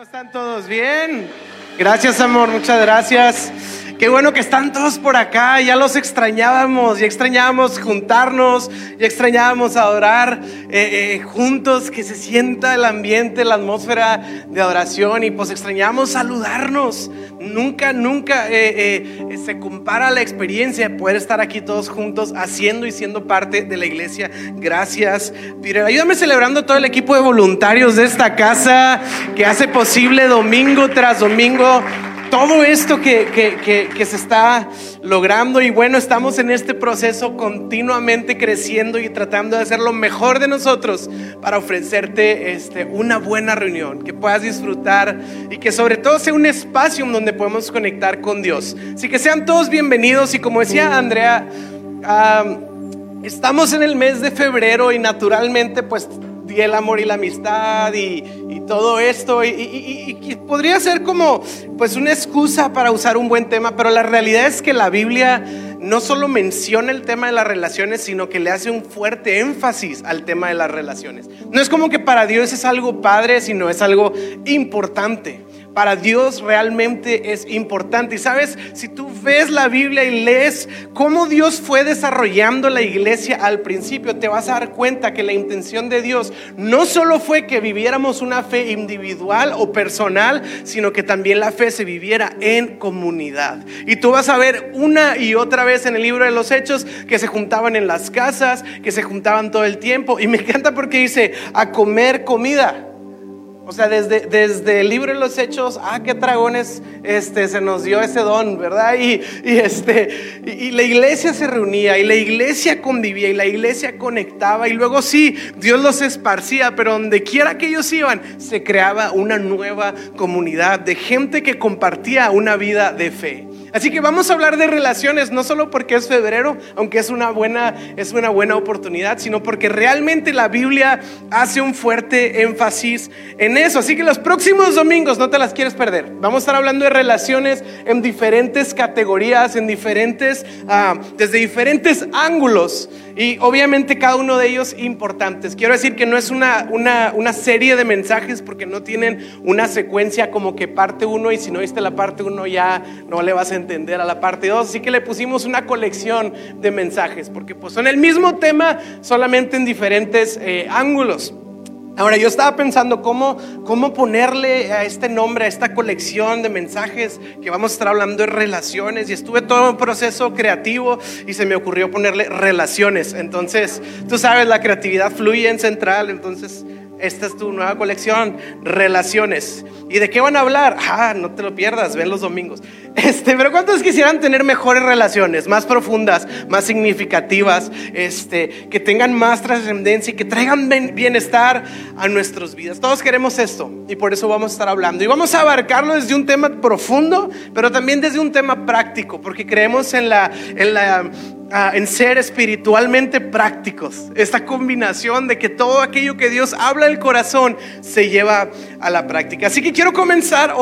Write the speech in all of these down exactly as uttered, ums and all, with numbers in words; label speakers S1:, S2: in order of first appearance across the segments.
S1: ¿Cómo están todos? ¿Bien? Gracias, amor, muchas gracias. Qué bueno que están todos por acá. Ya los extrañábamos, ya extrañábamos juntarnos, ya extrañábamos adorar eh, eh, juntos, que se sienta el ambiente, la atmósfera de adoración, y pues extrañábamos saludarnos. Nunca, nunca eh, eh, se compara la experiencia de poder estar aquí todos juntos haciendo y siendo parte de la iglesia. Gracias, Peter. Ayúdame celebrando a todo el equipo de voluntarios de esta casa que hace posible domingo tras domingo todo esto que, que, que, que se está logrando. Y bueno, estamos en este proceso continuamente creciendo y tratando de hacer lo mejor de nosotros para ofrecerte este, una buena reunión, que puedas disfrutar y que sobre todo sea un espacio en donde podemos conectar con Dios. Así que sean todos bienvenidos. Y como decía Andrea, um, estamos en el mes de febrero y naturalmente pues Día del Amor y la Amistad y, y todo esto y, y, y, y podría ser como pues una excusa para usar un buen tema, pero la realidad es que la Biblia no solo menciona el tema de las relaciones, sino que le hace un fuerte énfasis al tema de las relaciones. No es como que para Dios es algo padre, sino es algo importante. Para Dios realmente es importante. Y sabes, si tú ves la Biblia y lees cómo Dios fue desarrollando la iglesia al principio, te vas a dar cuenta que la intención de Dios no solo fue que viviéramos una fe individual o personal, sino que también la fe se viviera en comunidad. Y tú vas a ver una y otra vez en el libro de los Hechos que se juntaban en las casas, que se juntaban todo el tiempo. Y me encanta porque dice a comer comida. O sea, desde, desde el libro de los Hechos, ah, qué dragones este, se nos dio ese don, ¿verdad? Y, y, este, y, y la iglesia se reunía, y la iglesia convivía, y la iglesia conectaba, y luego sí, Dios los esparcía, pero donde quiera que ellos iban, se creaba una nueva comunidad de gente que compartía una vida de fe. Así que vamos a hablar de relaciones, no solo porque es febrero, aunque es una buena, es una buena oportunidad, sino porque realmente la Biblia hace un fuerte énfasis en eso. Así que los próximos domingos no te las quieres perder. Vamos a estar hablando de relaciones en diferentes categorías, en diferentes, uh, desde diferentes ángulos, y obviamente cada uno de ellos importantes. Quiero decir que no es una, una, una serie de mensajes, porque no tienen una secuencia como que parte uno, y si no viste la parte uno ya no le vas a entender a la parte dos. Así que le pusimos una colección de mensajes, porque pues son el mismo tema, solamente en diferentes eh, ángulos. Ahora, yo estaba pensando cómo, cómo ponerle a este nombre, a esta colección de mensajes que vamos a estar hablando de relaciones, y estuve todo un proceso creativo y se me ocurrió ponerle relaciones. Entonces, tú sabes, la creatividad fluye en Central, entonces esta es tu nueva colección, relaciones. ¿Y de qué van a hablar? Ah, no te lo pierdas, ven los domingos. Este, pero ¿cuántos quisieran tener mejores relaciones, más profundas, más significativas, este, que tengan más trascendencia y que traigan bienestar a nuestras vidas? Todos queremos esto, y por eso vamos a estar hablando. Y vamos a abarcarlo desde un tema profundo, pero también desde un tema práctico, porque creemos en la, en la Uh, en ser espiritualmente prácticos. Esta combinación de que todo aquello que Dios habla del corazón se lleva a la práctica. Así que quiero comenzar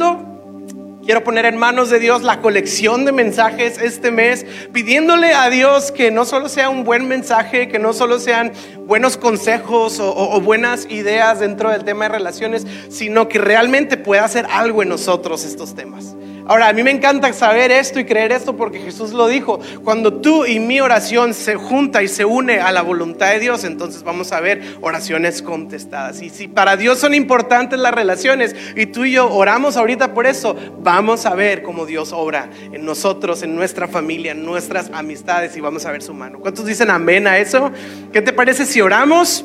S1: orando. Quiero poner en manos de Dios la colección de mensajes este mes, pidiéndole a Dios que no solo sea un buen mensaje, que no solo sean buenos consejos o, o, o buenas ideas dentro del tema de relaciones, sino que realmente pueda hacer algo en nosotros estos temas. Ahora, a mí me encanta saber esto y creer esto, porque Jesús lo dijo: cuando tú y mi oración se junta y se une a la voluntad de Dios, entonces vamos a ver oraciones contestadas. Y si para Dios son importantes las relaciones y tú y yo oramos ahorita por eso, vamos a ver cómo Dios obra en nosotros, en nuestra familia, en nuestras amistades, y vamos a ver su mano. ¿Cuántos dicen amén a eso? ¿Qué te parece si oramos?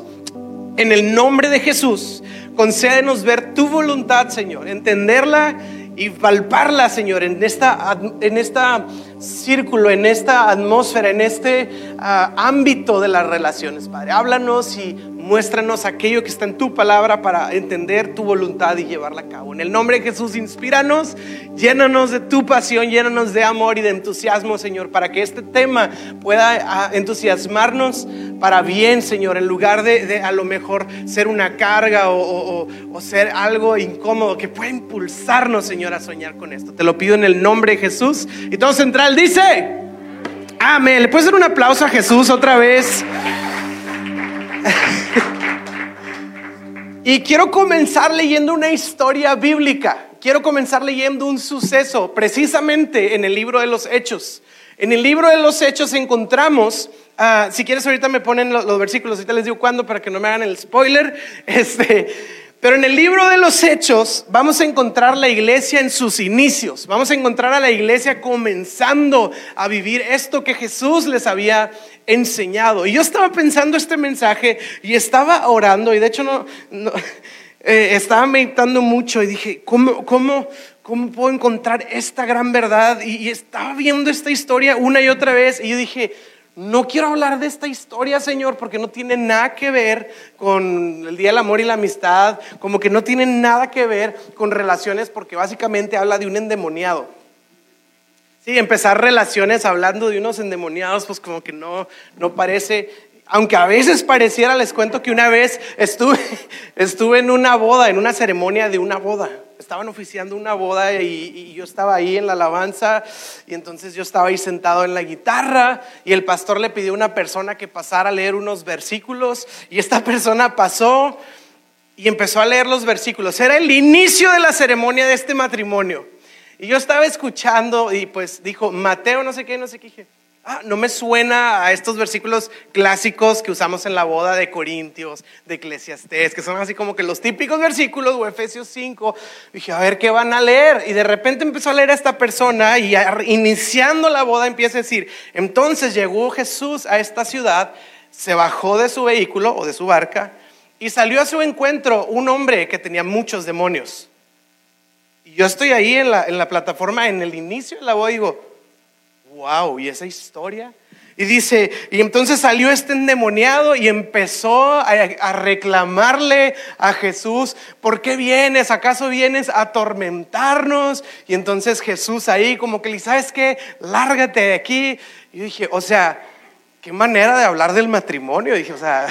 S1: En el nombre de Jesús, concédenos ver tu voluntad, Señor, entenderla y palparla, Señor, en esta, en esta círculo, en esta atmósfera, en este uh, ámbito de las relaciones, Padre. Háblanos y muéstranos aquello que está en tu palabra para entender tu voluntad y llevarla a cabo. En el nombre de Jesús, inspíranos, llénanos de tu pasión, llénanos de amor y de entusiasmo, Señor, para que este tema pueda uh, entusiasmarnos para bien, Señor, en lugar de, de a lo mejor ser una carga o, o, o ser algo incómodo, que pueda impulsarnos, Señor, a soñar con esto. Te lo pido en el nombre de Jesús. Y todo Central dice amén. ¿Le puedes dar un aplauso a Jesús otra vez? Y quiero comenzar leyendo una historia bíblica. Quiero comenzar leyendo un suceso precisamente en el libro de los Hechos. En el libro de los Hechos encontramos, uh, si quieres ahorita me ponen los, los versículos, ahorita les digo cuándo para que no me hagan el spoiler. Este, pero en el libro de los Hechos vamos a encontrar la iglesia en sus inicios. Vamos a encontrar a la iglesia comenzando a vivir esto que Jesús les había enseñado. Y yo estaba pensando este mensaje y estaba orando, y de hecho no, no eh, estaba meditando mucho y dije, ¿cómo, cómo, cómo puedo encontrar esta gran verdad? Y, y estaba viendo esta historia una y otra vez y yo dije, no quiero hablar de esta historia, Señor, porque no tiene nada que ver con el Día del Amor y la Amistad, como que no tiene nada que ver con relaciones, porque básicamente habla de un endemoniado. Sí, empezar relaciones hablando de unos endemoniados, pues como que no, no parece, aunque a veces pareciera. Les cuento que una vez estuve, estuve en una boda, en una ceremonia de una boda. Estaban oficiando una boda y, y yo estaba ahí en la alabanza, y entonces yo estaba ahí sentado en la guitarra y el pastor le pidió a una persona que pasara a leer unos versículos, y esta persona pasó y empezó a leer los versículos. Era el inicio de la ceremonia de este matrimonio. Y yo estaba escuchando y pues dijo, Mateo no sé qué, no sé qué. Dije, ah, no me suena a estos versículos clásicos que usamos en la boda de Corintios, de Eclesiastés, que son así como que los típicos versículos, o Efesios cinco. Dije, a ver qué van a leer. Y de repente empezó a leer a esta persona y a, iniciando la boda empieza a decir, entonces llegó Jesús a esta ciudad, se bajó de su vehículo o de su barca y salió a su encuentro un hombre que tenía muchos demonios. Y yo estoy ahí en la, en la plataforma en el inicio de la boda y digo, wow, ¿y esa historia? Y dice, y entonces salió este endemoniado y empezó a, a reclamarle a Jesús, ¿por qué vienes? ¿Acaso vienes a atormentarnos? Y entonces Jesús ahí como que le dice, ¿sabes qué? Lárgate de aquí. Y yo dije, o sea, qué manera de hablar del matrimonio. Dije, o sea...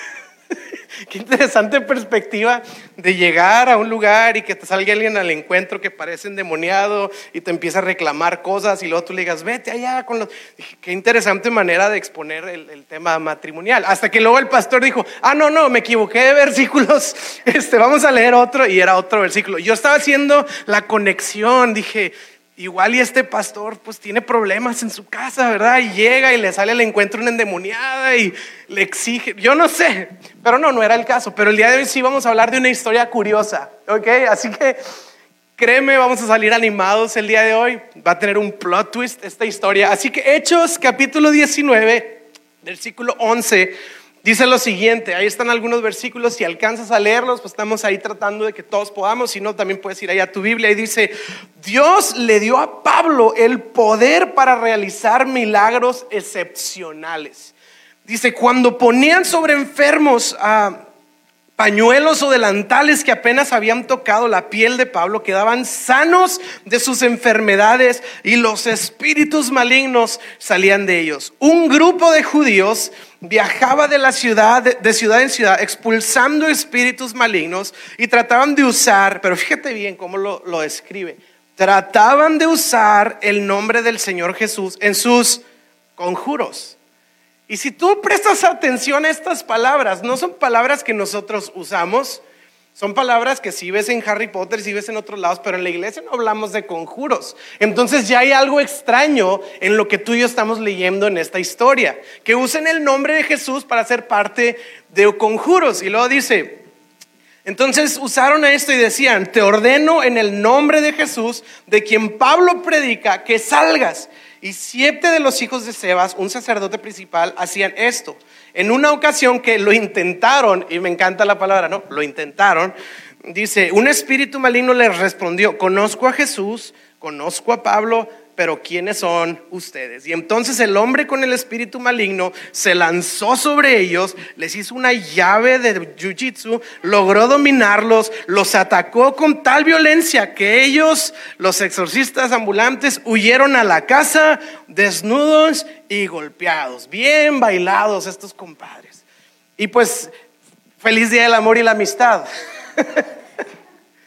S1: Qué interesante perspectiva de llegar a un lugar y que te salga alguien al encuentro que parece endemoniado y te empieza a reclamar cosas y luego tú le digas, vete allá con los... Dije, qué interesante manera de exponer el, el tema matrimonial. Hasta que luego el pastor dijo, ah, no, no, me equivoqué de versículos, este, vamos a leer otro, y era otro versículo. Yo estaba haciendo la conexión, dije... Igual y este pastor pues tiene problemas en su casa, ¿verdad? Y llega y le sale al encuentro una endemoniada y le exige, yo no sé, pero no, no era el caso. Pero el día de hoy sí vamos a hablar de una historia curiosa, ¿ok? Así que créeme, vamos a salir animados el día de hoy. Va a tener un plot twist esta historia. Así que Hechos capítulo diecinueve, versículo once, dice lo siguiente. Ahí están algunos versículos, si alcanzas a leerlos, pues estamos ahí tratando de que todos podamos. Si no, también puedes ir ahí a tu Biblia. Y dice, Dios le dio a Pablo el poder para realizar milagros excepcionales. Dice, cuando ponían sobre enfermos a pañuelos o delantales que apenas habían tocado la piel de Pablo, quedaban sanos de sus enfermedades y los espíritus malignos salían de ellos. Un grupo de judíos viajaba de la ciudad, de, de ciudad en ciudad, expulsando espíritus malignos, y trataban de usar, pero fíjate bien cómo lo, lo describe, trataban de usar el nombre del Señor Jesús en sus conjuros. Y si tú prestas atención a estas palabras, no son palabras que nosotros usamos, son palabras que sí ves en Harry Potter, sí ves en otros lados, pero en la iglesia no hablamos de conjuros. Entonces ya hay algo extraño en lo que tú y yo estamos leyendo en esta historia, que usen el nombre de Jesús para ser parte de conjuros. Y luego dice, entonces usaron a esto y decían, te ordeno en el nombre de Jesús, de quien Pablo predica, que salgas. Y siete de los hijos de Sebas, un sacerdote principal, hacían esto. En una ocasión que lo intentaron, y me encanta la palabra, ¿no? Lo intentaron. Dice, un espíritu maligno les respondió, conozco a Jesús, conozco a Pablo, pero ¿quiénes son ustedes? Y entonces el hombre con el espíritu maligno se lanzó sobre ellos, les hizo una llave de jiu-jitsu, logró dominarlos, los atacó con tal violencia que ellos, los exorcistas ambulantes, huyeron a la casa desnudos y golpeados, bien bailados estos compadres. Y pues, feliz día del amor y la amistad.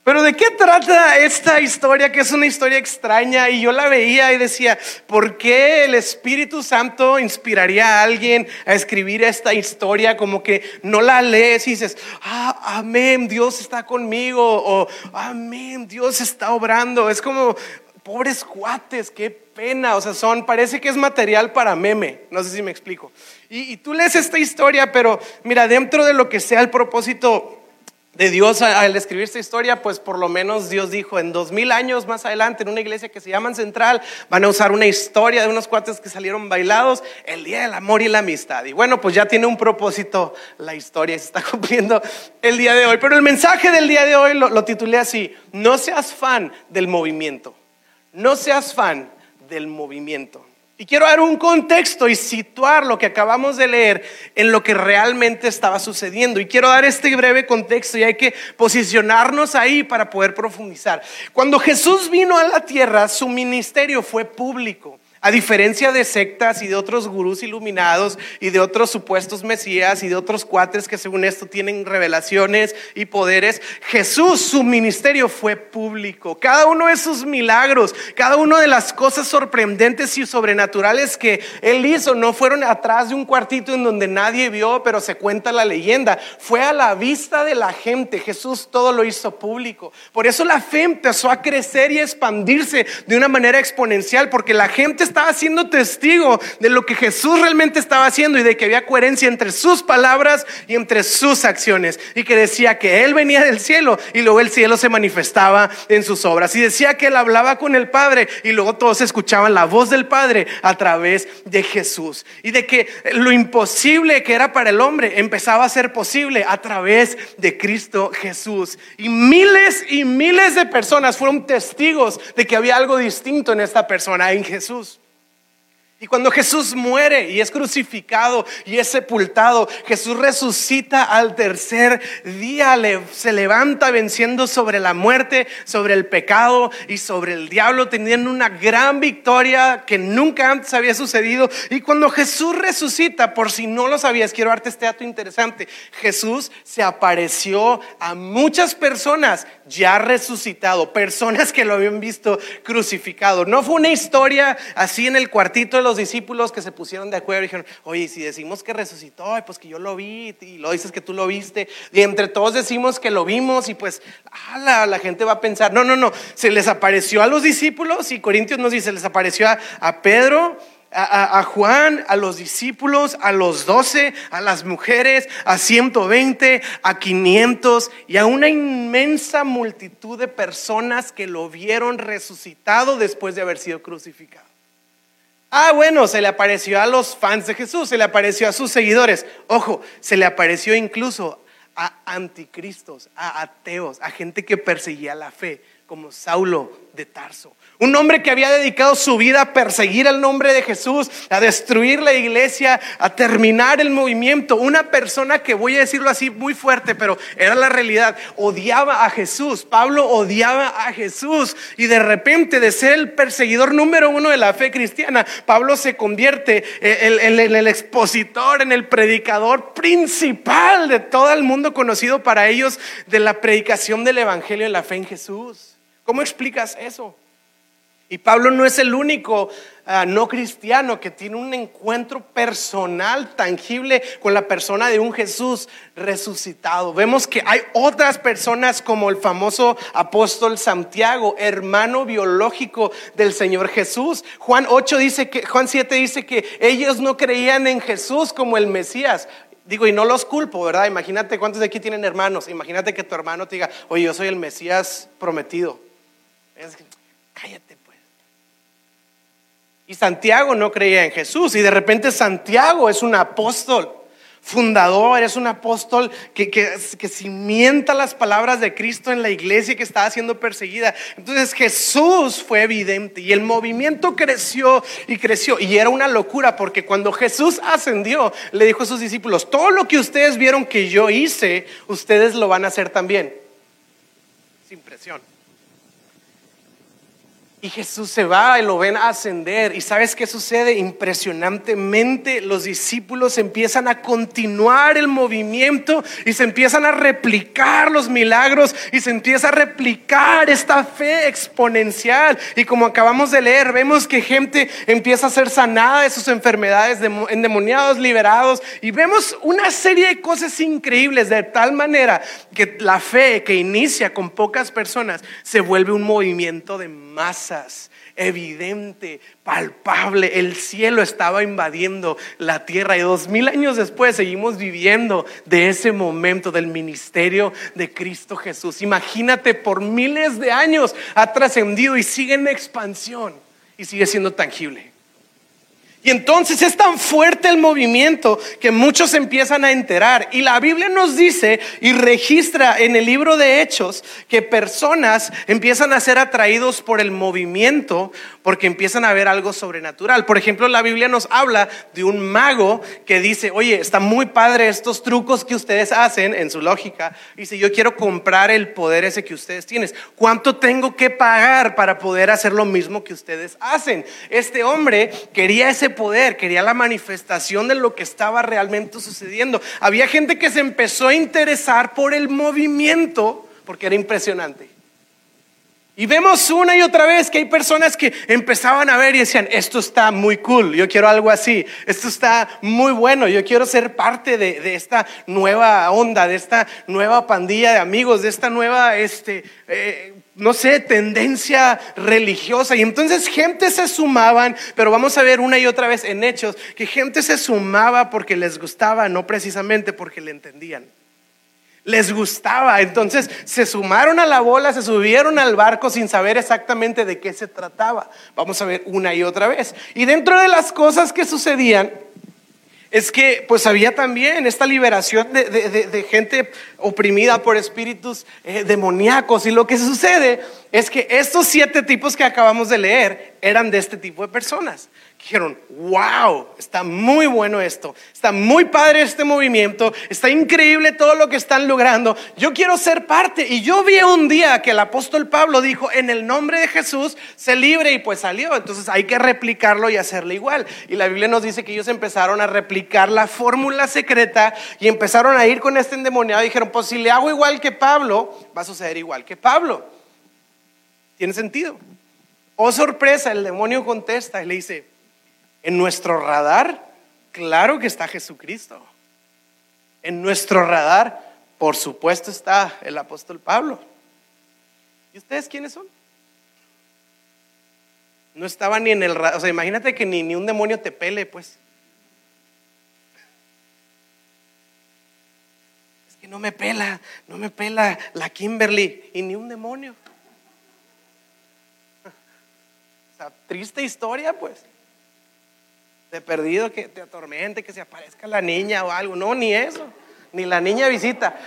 S1: Pero ¿de qué trata esta historia? Que es una historia extraña, y yo la veía y decía, ¿por qué el Espíritu Santo inspiraría a alguien a escribir esta historia? Como que no la lees y dices, ah, amén, Dios está conmigo, o amén, Dios está obrando. Es como, pobres cuates, qué pena. O sea, son, parece que es material para meme. No sé si me explico. Y, y tú lees esta historia, pero mira, dentro de lo que sea el propósito de Dios al escribir esta historia, pues por lo menos Dios dijo, en dos mil años más adelante, en una iglesia que se llama Central, van a usar una historia de unos cuates que salieron bailados el día del amor y la amistad. Y bueno, pues ya tiene un propósito la historia y se está cumpliendo el día de hoy. Pero el mensaje del día de hoy lo, lo titulé así: no seas fan del movimiento. No seas fan del movimiento. Y quiero dar un contexto y situar lo que acabamos de leer en lo que realmente estaba sucediendo. Y quiero dar este breve contexto, y hay que posicionarnos ahí para poder profundizar. Cuando Jesús vino a la tierra, su ministerio fue público. A diferencia de sectas y de otros gurús iluminados y de otros supuestos mesías y de otros cuates que según esto tienen revelaciones y poderes, Jesús, su ministerio fue público. Cada uno de sus milagros, cada una de las cosas sorprendentes y sobrenaturales que Él hizo no fueron atrás de un cuartito en donde nadie vio, pero se cuenta la leyenda. Fue a la vista de la gente. Jesús todo lo hizo público. Por eso la fe empezó a crecer y a expandirse de una manera exponencial, porque la gente estaba siendo testigo de lo que Jesús realmente estaba haciendo y de que había coherencia entre sus palabras y entre sus acciones, y que decía que Él venía del cielo y luego el cielo se manifestaba en sus obras, y decía que Él hablaba con el Padre y luego todos escuchaban la voz del Padre a través de Jesús, y de que lo imposible que era para el hombre empezaba a ser posible a través de Cristo Jesús. Y miles y miles de personas fueron testigos de que había algo distinto en esta persona, en Jesús. Y cuando Jesús muere y es crucificado y es sepultado, Jesús resucita al tercer día, se levanta venciendo sobre la muerte, sobre el pecado y sobre el diablo, teniendo una gran victoria que nunca antes había sucedido. Y cuando Jesús resucita, por si no lo sabías, quiero darte este dato interesante: Jesús se apareció a muchas personas ya resucitado, personas que lo habían visto crucificado. No fue una historia así en el cuartito de los discípulos que se pusieron de acuerdo y dijeron, oye, si decimos que resucitó, pues que yo lo vi, y lo dices que tú lo viste, y entre todos decimos que lo vimos, y pues ah, la, la gente va a pensar. No, no, no, se les apareció a los discípulos, y Corintios nos dice, les apareció a, a Pedro, A, a, a Juan, a los discípulos, a los doce, a las mujeres, a ciento veinte, a quinientos y a una inmensa multitud de personas que lo vieron resucitado después de haber sido crucificado. Ah, bueno, se le apareció a los fans de Jesús, se le apareció a sus seguidores. Ojo, se le apareció incluso a anticristos, a ateos, a gente que perseguía la fe, como Saulo de Tarso. Un hombre que había dedicado su vida a perseguir el nombre de Jesús, a destruir la iglesia, a terminar el movimiento. Una persona que, voy a decirlo así muy fuerte, pero era la realidad, odiaba a Jesús. Pablo odiaba a Jesús, y de repente, de ser el perseguidor número uno de la fe cristiana, Pablo se convierte en el, el, el expositor, en el predicador principal de todo el mundo conocido para ellos, de la predicación del evangelio de la fe en Jesús. ¿Cómo explicas eso? Y Pablo no es el único uh, no cristiano que tiene un encuentro personal, tangible, con la persona de un Jesús resucitado. Vemos que hay otras personas, como el famoso apóstol Santiago, hermano biológico del Señor Jesús. Juan ocho dice que, Juan siete dice que ellos no creían en Jesús como el Mesías. Digo, y no los culpo, ¿verdad? Imagínate cuántos de aquí tienen hermanos. Imagínate que tu hermano te diga, oye, yo soy el Mesías prometido. Es que, cállate pues. Y Santiago no creía en Jesús, y de repente Santiago es un apóstol fundador, es un apóstol que, que, que cimienta las palabras de Cristo en la iglesia que estaba siendo perseguida. Entonces Jesús fue evidente, y el movimiento creció y creció, y era una locura, porque cuando Jesús ascendió, le dijo a sus discípulos, todo lo que ustedes vieron que yo hice, ustedes lo van a hacer también. Sin presión. Y Jesús se va y lo ven ascender. ¿Y sabes qué sucede? Impresionantemente los discípulos empiezan a continuar el movimiento y se empiezan a replicar los milagros y se empieza a replicar esta fe exponencial. Y como acabamos de leer, vemos que gente empieza a ser sanada de sus enfermedades, endemoniados, liberados. Y vemos una serie de cosas increíbles, de tal manera que la fe que inicia con pocas personas se vuelve un movimiento de masas. Evidente, palpable. El cielo estaba invadiendo la tierra y dos mil años después seguimos viviendo de ese momento del ministerio de Cristo Jesús. Imagínate, por miles de años ha trascendido y sigue en expansión y sigue siendo tangible. Y entonces es tan fuerte el movimiento que muchos empiezan a enterar. Y la Biblia nos dice y registra en el libro de Hechos que personas empiezan a ser atraídos por el movimiento porque empiezan a ver algo sobrenatural. Por ejemplo, la Biblia nos habla de un mago que dice: oye, está muy padre estos trucos que ustedes hacen, en su lógica. Dice: yo quiero comprar el poder ese que ustedes tienen. ¿Cuánto tengo que pagar para poder hacer lo mismo que ustedes hacen? Este hombre quería ese poder, quería la manifestación de lo que estaba realmente sucediendo. Había gente que se empezó a interesar por el movimiento porque era impresionante. Y vemos una y otra vez que hay personas que empezaban a ver y decían: esto está muy cool, yo quiero algo así, esto está muy bueno, yo quiero ser parte de, de esta nueva onda, de esta nueva pandilla de amigos, de esta nueva este, eh, no sé, tendencia religiosa. Y entonces gente se sumaban, pero vamos a ver una y otra vez en Hechos que gente se sumaba porque les gustaba, no precisamente porque le entendían. Les gustaba, entonces se sumaron a la bola, se subieron al barco sin saber exactamente de qué se trataba. Vamos a ver una y otra vez. Y dentro de las cosas que sucedían es que pues había también esta liberación de, de, de, de gente oprimida por espíritus eh, demoníacos. Y lo que sucede es que estos siete tipos que acabamos de leer eran de este tipo de personas. Dijeron: wow, está muy bueno esto, está muy padre este movimiento, está increíble todo lo que están logrando, yo quiero ser parte. Y yo vi un día que el apóstol Pablo dijo: en el nombre de Jesús, sé libre, y pues salió. Entonces hay que replicarlo y hacerlo igual. Y la Biblia nos dice que ellos empezaron a replicar la fórmula secreta y empezaron a ir con este endemoniado y dijeron: pues si le hago igual que Pablo, va a suceder igual que Pablo. ¿Tiene sentido? Oh sorpresa, el demonio contesta y le dice: en nuestro radar, claro que está Jesucristo. En nuestro radar, por supuesto, está el apóstol Pablo. ¿Y ustedes quiénes son? No estaba ni en el radar. O sea, imagínate que ni, ni un demonio te pele, pues. Es que no me pela, no me pela la Kimberly y ni un demonio. O sea, triste historia, pues. De perdido que te atormente, que se aparezca la niña o algo. No, ni eso, ni la niña visita.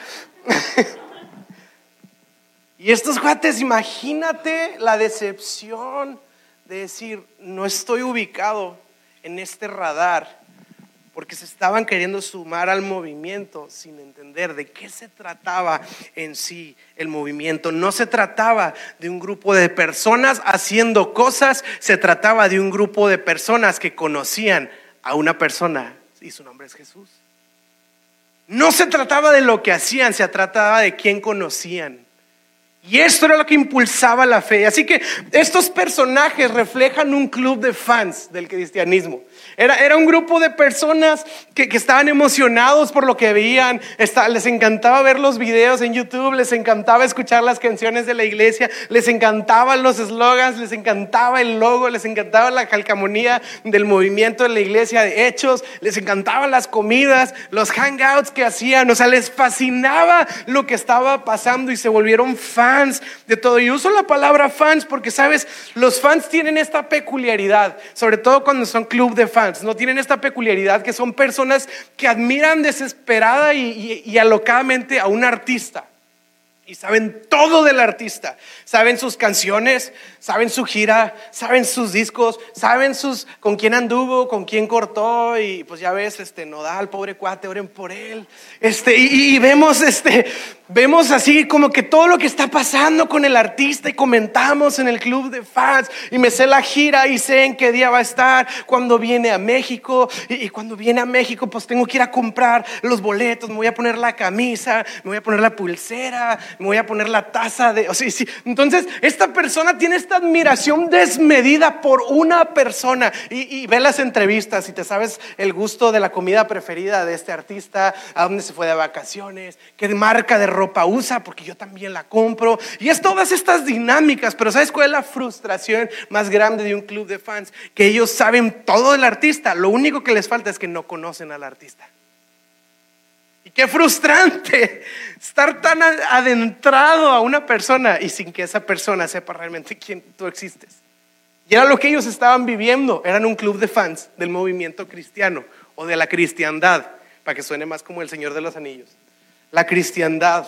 S1: Y estos cuates, imagínate la decepción de decir: no estoy ubicado en este radar, porque se estaban queriendo sumar al movimiento sin entender de qué se trataba en sí el movimiento. No se trataba de un grupo de personas haciendo cosas, se trataba de un grupo de personas que conocían a una persona y su nombre es Jesús. No se trataba de lo que hacían, se trataba de quién conocían. Y esto era lo que impulsaba la fe. Así que estos personajes reflejan un club de fans del cristianismo. Era, era un grupo de personas que, que estaban emocionados por lo que veían. Está, les encantaba ver los videos en YouTube, les encantaba escuchar las canciones de la iglesia, les encantaban los eslogans, les encantaba el logo, les encantaba la calcamonía del movimiento de la iglesia de Hechos, les encantaban las comidas, los hangouts que hacían. O sea, les fascinaba lo que estaba pasando y se volvieron fans de todo. Y uso la palabra fans porque, sabes, los fans tienen esta peculiaridad, sobre todo cuando son club de fans. No tienen esta peculiaridad que son personas que admiran desesperada y, y, y alocadamente a un artista. Y saben todo del artista, saben sus canciones, saben su gira, saben sus discos, saben sus con quién anduvo, con quién cortó. Y pues ya ves, este Nodal, pobre cuate, oren por él. Este, y, y vemos este, vemos así como que todo lo que está pasando con el artista y comentamos en el club de fans y me sé la gira y sé en qué día va a estar, cuando viene a México y, y cuando viene a México pues tengo que ir a comprar los boletos, me voy a poner la camisa, me voy a poner la pulsera, me voy a poner la taza de... O sea, sí. Entonces esta persona tiene esta admiración desmedida por una persona y, y ve las entrevistas y te sabes el gusto de la comida preferida de este artista, a dónde se fue de vacaciones, qué marca de ropa usa, porque yo también la compro. Y es todas estas dinámicas. Pero ¿sabes cuál es la frustración más grande de un club de fans? Que ellos saben todo del artista, lo único que les falta es que no conocen al artista. Y qué frustrante estar tan adentrado a una persona y sin que esa persona sepa realmente quién tú existes. Y era lo que ellos estaban viviendo. Eran un club de fans del movimiento cristiano o de la cristiandad, para que suene más como el Señor de los Anillos. La cristiandad.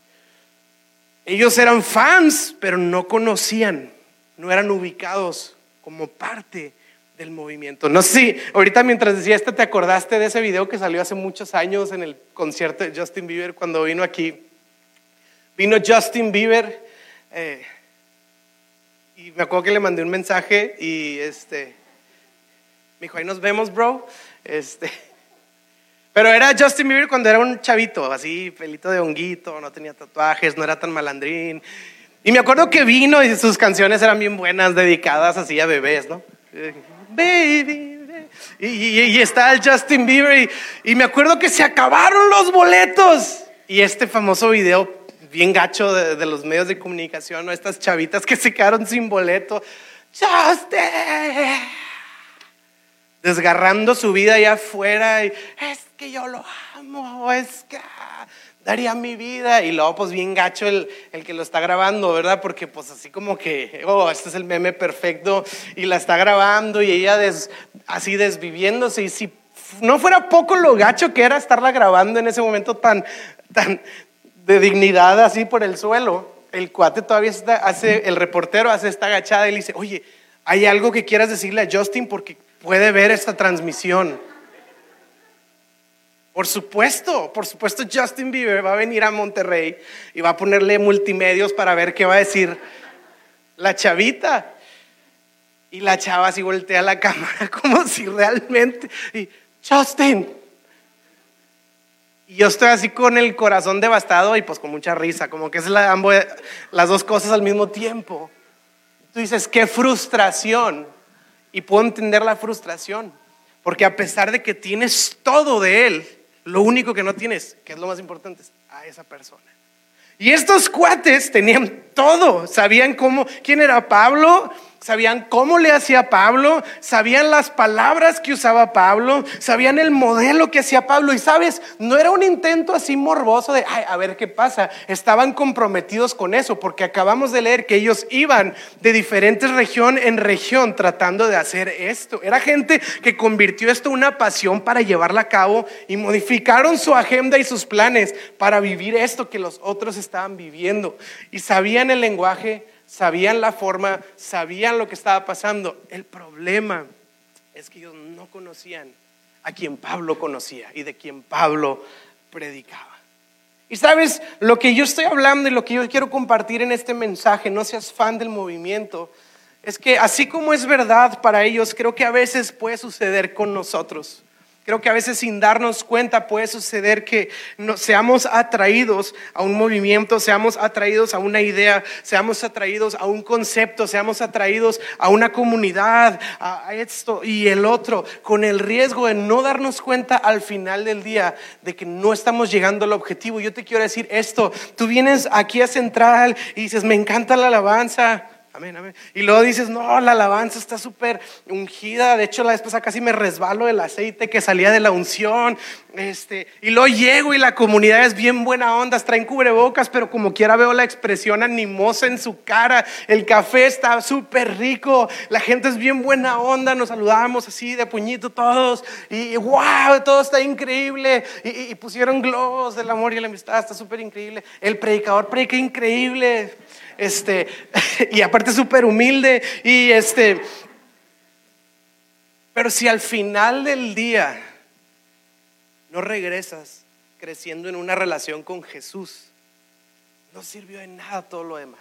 S1: Ellos eran fans, pero no conocían, no eran ubicados como parte del movimiento. No sé si ahorita mientras decía esto te acordaste de ese video que salió hace muchos años en el concierto de Justin Bieber cuando vino aquí. Vino Justin Bieber eh, y me acuerdo que le mandé un mensaje y este me dijo, ahí nos vemos, bro. Este Pero era Justin Bieber cuando era un chavito, así, pelito de honguito, no tenía tatuajes, no era tan malandrín. Y me acuerdo que vino y sus canciones eran bien buenas, dedicadas así a bebés, ¿no? Baby, baby. Y, y, y está el Justin Bieber y, y me acuerdo que se acabaron los boletos. Y este famoso video bien gacho de, de los medios de comunicación, ¿no? Estas chavitas que se quedaron sin boleto. Justin, desgarrando su vida allá afuera y es que yo lo amo, es que daría mi vida. Y luego pues bien gacho el, el que lo está grabando, ¿verdad? Porque pues así como que, oh, este es el meme perfecto y la está grabando y ella des, así desviviéndose. Y si no fuera poco lo gacho que era estarla grabando en ese momento tan, tan de dignidad así por el suelo, el cuate todavía está, hace, el reportero hace esta agachada y le dice, oye, ¿hay algo que quieras decirle a Justin? Porque puede ver esta transmisión. Por supuesto, por supuesto Justin Bieber va a venir a Monterrey y va a ponerle multimedios para ver qué va a decir la chavita. Y la chava así voltea la cámara como si realmente, y, Justin. Y yo estoy así con el corazón devastado y pues con mucha risa, como que es la, ambos, las dos cosas al mismo tiempo. Tú dices, qué frustración. Y puedo entender la frustración, porque a pesar de que tienes todo de él, lo único que no tienes, que es lo más importante, es a esa persona. Y estos cuates tenían todo, sabían cómo, quién era Pablo, sabían cómo le hacía Pablo, sabían las palabras que usaba Pablo, sabían el modelo que hacía Pablo. Y sabes, no era un intento así morboso de, ay, a ver qué pasa. Estaban comprometidos con eso, porque acabamos de leer que ellos iban de diferentes región en región tratando de hacer esto. Era gente que convirtió esto en una pasión para llevarla a cabo y modificaron su agenda y sus planes para vivir esto que los otros estaban viviendo. Y sabían el lenguaje, sabían la forma, sabían lo que estaba pasando. El problema es que ellos no conocían a quien Pablo conocía y de quien Pablo predicaba. Y sabes, lo que yo estoy hablando y lo que yo quiero compartir en este mensaje, no seas fan del movimiento, es que así como es verdad para ellos, creo que a veces puede suceder con nosotros. Creo que a veces sin darnos cuenta puede suceder que nos seamos atraídos a un movimiento, seamos atraídos a una idea, seamos atraídos a un concepto, seamos atraídos a una comunidad, a esto y el otro, con el riesgo de no darnos cuenta al final del día de que no estamos llegando al objetivo. Yo te quiero decir esto, tú vienes aquí a Central y dices, me encanta la alabanza. Amén, amén. Y luego dices, no, la alabanza está súper ungida. De hecho, la vez pasada casi me resbalo del aceite que salía de la unción. Este, y luego llego y la comunidad es bien buena onda, traen cubrebocas, pero como quiera veo la expresión animosa en su cara. El café está súper rico, la gente es bien buena onda, nos saludamos así de puñito todos. Y wow, todo está increíble. Y, y, y pusieron globos del amor y la amistad, está súper increíble. El predicador predica increíble. Este, y aparte súper humilde y este, pero si al final del día no regresas creciendo en una relación con Jesús, no sirvió de nada todo lo demás.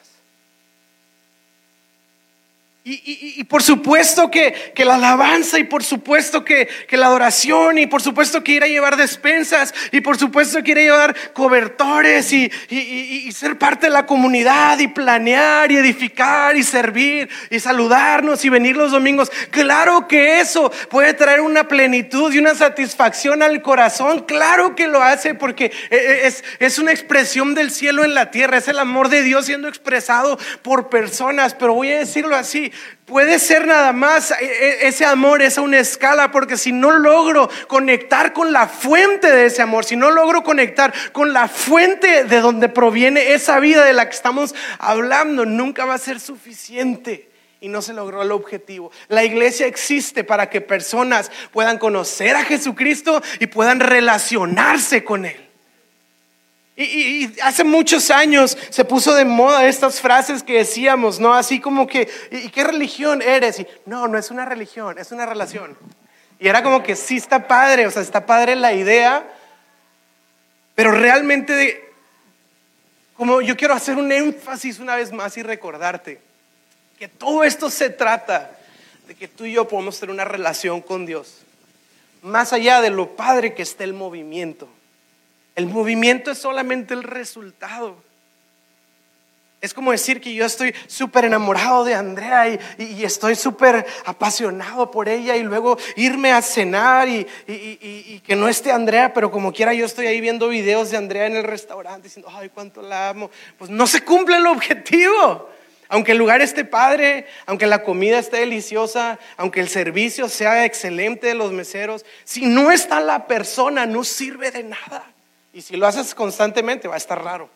S1: Y, y, y por supuesto que, que la alabanza, y por supuesto que, que la adoración, y por supuesto que ir a llevar despensas, y por supuesto que ir a llevar cobertores, y, y, y, y ser parte de la comunidad, y planear, y edificar, y servir, y saludarnos, y venir los domingos. Claro que eso puede traer una plenitud y una satisfacción al corazón. Claro que lo hace, porque es, es una expresión del cielo en la tierra. Es el amor de Dios siendo expresado por personas. Pero voy a decirlo así: puede ser nada más ese amor es a una escala, porque si no logro conectar con la fuente de ese amor, si no logro conectar con la fuente de donde proviene esa vida de la que estamos hablando, nunca va a ser suficiente y no se logró el objetivo. La iglesia existe para que personas puedan conocer a Jesucristo y puedan relacionarse con Él. Y, y, y hace muchos años se puso de moda estas frases que decíamos, ¿no? Así como que, ¿y qué religión eres? Y no, no es una religión, es una relación. Y era como que sí está padre, o sea, está padre la idea, pero realmente, como yo quiero hacer un énfasis una vez más y recordarte que todo esto se trata de que tú y yo podemos tener una relación con Dios, más allá de lo padre que esté el movimiento. El movimiento es solamente el resultado. Es como decir que yo estoy súper enamorado de Andrea y, y, y estoy súper apasionado por ella, y luego irme a cenar y, y, y, y que no esté Andrea, pero como quiera yo estoy ahí viendo videos de Andrea en el restaurante diciendo, ay, cuánto la amo. Pues no se cumple el objetivo. Aunque el lugar esté padre, aunque la comida esté deliciosa, aunque el servicio sea excelente de los meseros, si no está la persona, no sirve de nada. Y si lo haces constantemente, va a estar raro.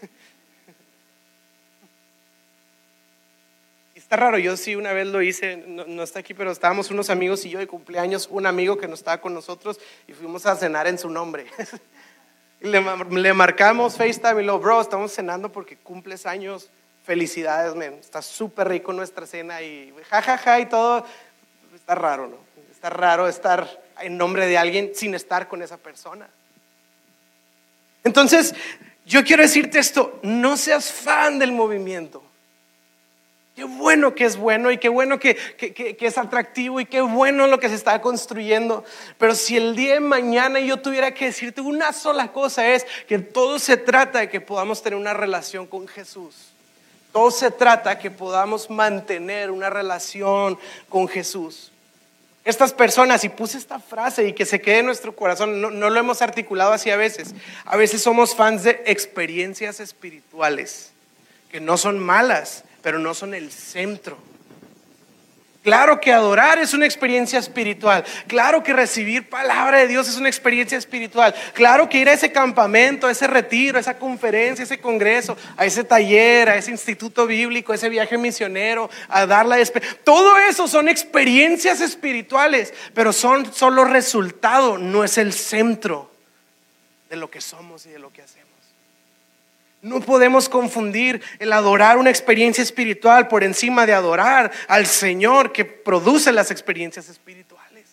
S1: Está raro. Yo sí una vez lo hice, no, no está aquí, pero estábamos unos amigos y yo de cumpleaños, un amigo que no estaba con nosotros, y fuimos a cenar en su nombre. Y le, le marcamos FaceTime y lo, bro, estamos cenando porque cumples años, felicidades, man. Está súper rico nuestra cena y jajaja ja, ja, y todo. Está raro, ¿no? Está raro estar en nombre de alguien sin estar con esa persona. Entonces, yo quiero decirte esto: no seas fan del movimiento. Qué bueno que es bueno, y qué bueno que, que, que, que es atractivo, y qué bueno lo que se está construyendo. Pero si el día de mañana yo tuviera que decirte una sola cosa, es que todo se trata de que podamos tener una relación con Jesús. Todo se trata de que podamos mantener una relación con Jesús. Estas personas, y puse esta frase y que se quede en nuestro corazón, no, no lo hemos articulado así a veces. A veces somos fans de experiencias espirituales, que no son malas, pero no son el centro. Claro que adorar es una experiencia espiritual. Claro que recibir palabra de Dios es una experiencia espiritual. Claro que ir a ese campamento, a ese retiro, a esa conferencia, a ese congreso, a ese taller, a ese instituto bíblico, a ese viaje misionero, a dar la despe- todo eso son experiencias espirituales, pero son solo resultado, no es el centro de lo que somos y de lo que hacemos. No podemos confundir el adorar una experiencia espiritual por encima de adorar al Señor que produce las experiencias espirituales.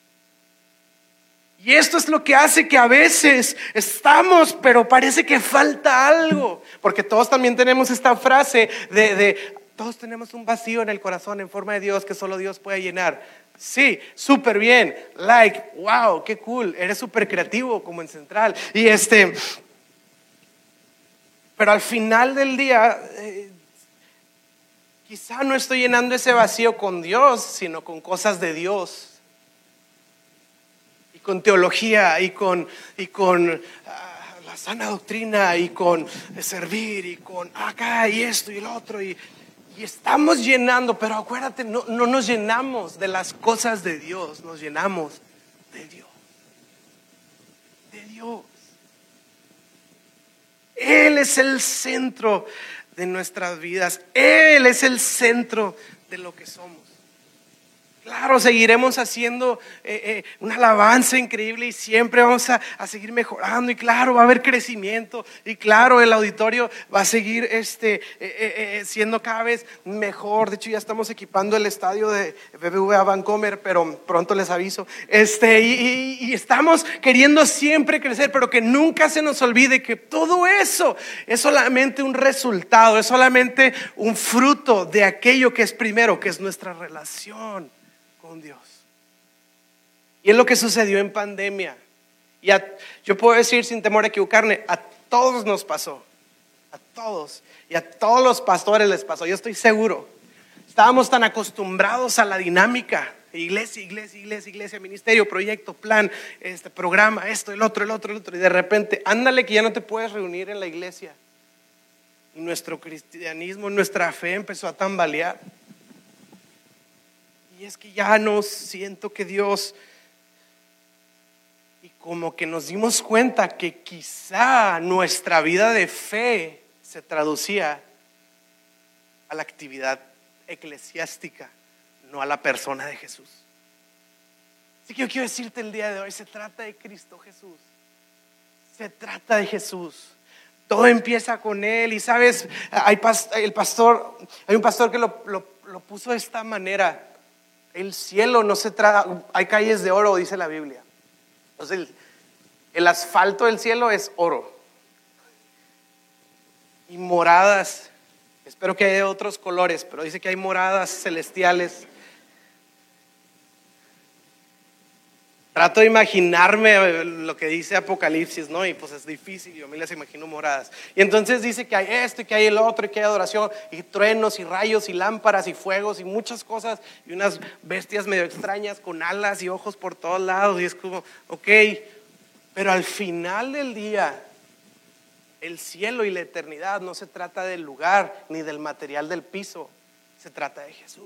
S1: Y esto es lo que hace que a veces estamos, pero parece que falta algo. Porque todos también tenemos esta frase de, de todos tenemos un vacío en el corazón en forma de Dios que solo Dios puede llenar. Sí, súper bien, like, wow, qué cool, eres súper creativo como en Central. Y este... Pero al final del día, eh, quizá no estoy llenando ese vacío con Dios, sino con cosas de Dios. Y con teología, y con, y con uh, la sana doctrina, y con servir, y con acá, y esto, y lo otro. Y, y estamos llenando, pero acuérdate, no, no nos llenamos de las cosas de Dios, nos llenamos de Dios. De Dios. Él es el centro de nuestras vidas. Él es el centro de lo que somos. Claro, seguiremos haciendo eh, eh, una alabanza increíble y siempre vamos a, a seguir mejorando, y claro, va a haber crecimiento, y claro, el auditorio va a seguir este, eh, eh, eh, siendo cada vez mejor. De hecho, ya estamos equipando el estadio de B B V A Vancomer, pero pronto les aviso. Este, y, y, y estamos queriendo siempre crecer, pero que nunca se nos olvide que todo eso es solamente un resultado, es solamente un fruto de aquello que es primero, que es nuestra relación con Dios. Y es lo que sucedió en pandemia. Y a, yo puedo decir sin temor a equivocarme, a todos nos pasó, a todos, y a todos los pastores les pasó, yo estoy seguro. Estábamos tan acostumbrados a la dinámica, iglesia, iglesia, iglesia, iglesia, ministerio, proyecto, plan, este programa, esto, el otro, el otro, el otro, y de repente, ándale que ya no te puedes reunir en la iglesia. Y nuestro cristianismo, nuestra fe empezó a tambalear. Y es que ya no siento que Dios, y como que nos dimos cuenta que quizá nuestra vida de fe se traducía a la actividad eclesiástica, no a la persona de Jesús. Así que yo quiero decirte el día de hoy, se trata de Cristo Jesús, se trata de Jesús. Todo empieza con Él. Y sabes, hay, el pastor, hay un pastor que lo, lo, lo puso de esta manera: el cielo no se trata, hay calles de oro, dice la Biblia. Entonces el, el asfalto del cielo es oro. Y moradas, espero que haya otros colores, pero dice que hay moradas celestiales. Trato de imaginarme lo que dice Apocalipsis, ¿no? Y pues es difícil, yo me las imagino moradas. Y entonces dice que hay esto y que hay el otro y que hay adoración y truenos y rayos y lámparas y fuegos y muchas cosas y unas bestias medio extrañas con alas y ojos por todos lados. Y es como, ok, pero al final del día, el cielo y la eternidad no se trata del lugar ni del material del piso, se trata de Jesús.